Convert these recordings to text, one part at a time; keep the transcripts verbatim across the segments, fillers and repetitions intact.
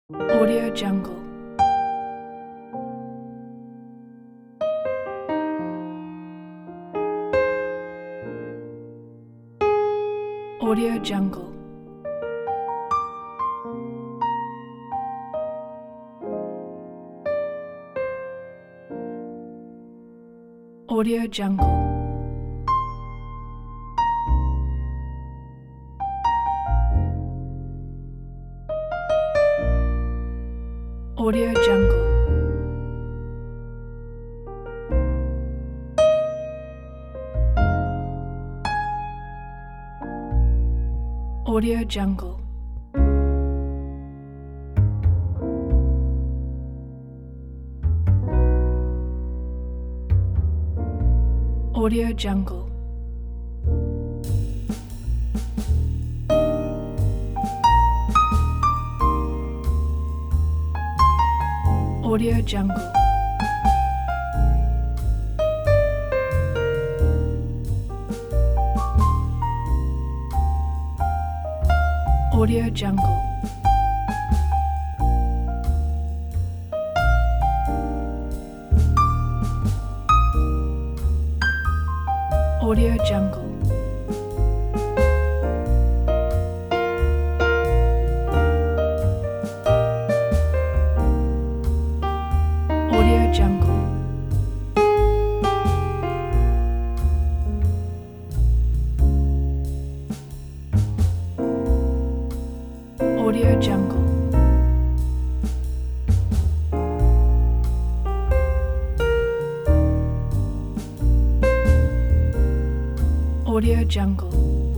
Audio Jungle. Audio Jungle. Audio Jungle. Audio Jungle. Audio Jungle. Audio Jungle. Audio Jungle. Audio Jungle. Audio Jungle. Audio Jungle. Audio Jungle. Audio Jungle.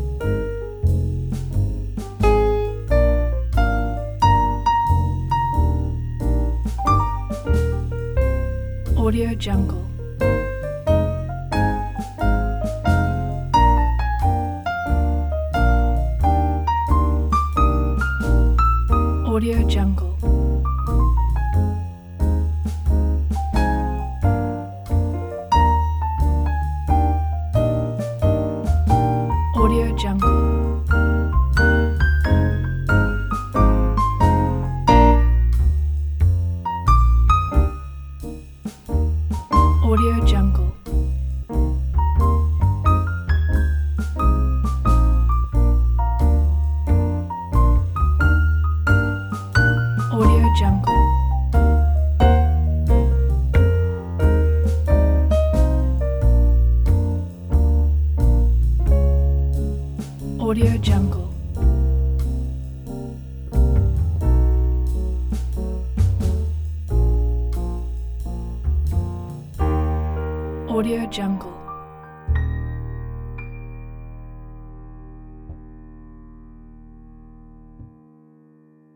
Audio Jungle. Audio Jungle. Audio Jungle. Audio Jungle. Audio Jungle. Audio Jungle. Audio Jungle.